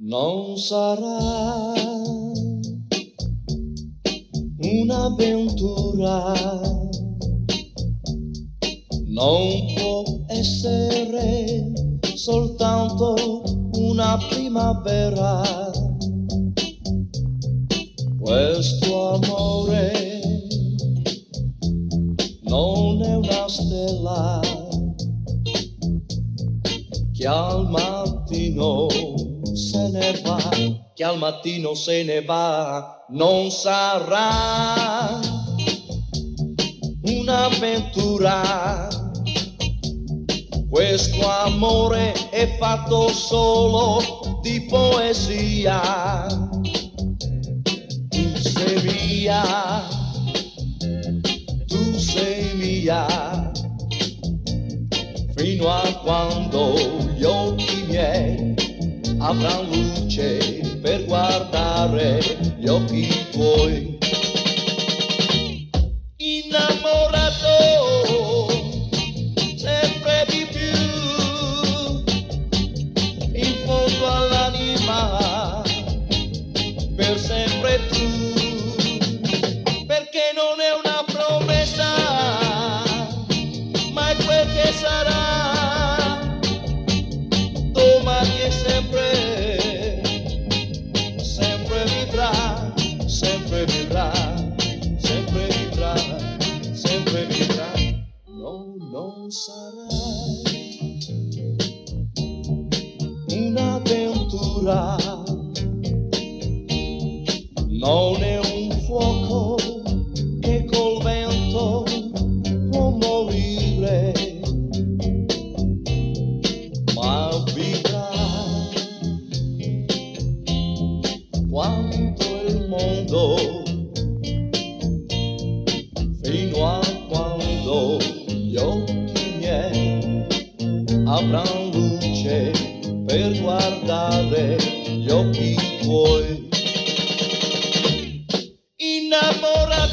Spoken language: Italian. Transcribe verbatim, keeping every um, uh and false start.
Non sarà un'avventura, non può essere soltanto una primavera. Questo amore non è una stella che al mattino se ne va, che al mattino se ne va. Non sarà un'avventura, questo amore è fatto solo di poesia. Tu sei mia, tu sei mia, fino a quando gli occhi miei avranno luce per guardare gli occhi tuoi. Innamorato sempre di più, in fondo all'anima, per sempre tu, perché non è una promessa, ma è quel che sarà, domani è sempre, sempre vivrà, sempre vivrà, sempre vivrà, sempre vivrà. No, non sarà un'avventura, non è un fuoco che col vento può morire, ma vivrà quanto il mondo, fino a quando gli occhi miei avranno luce per guardare gli occhi tuoi. Innamorato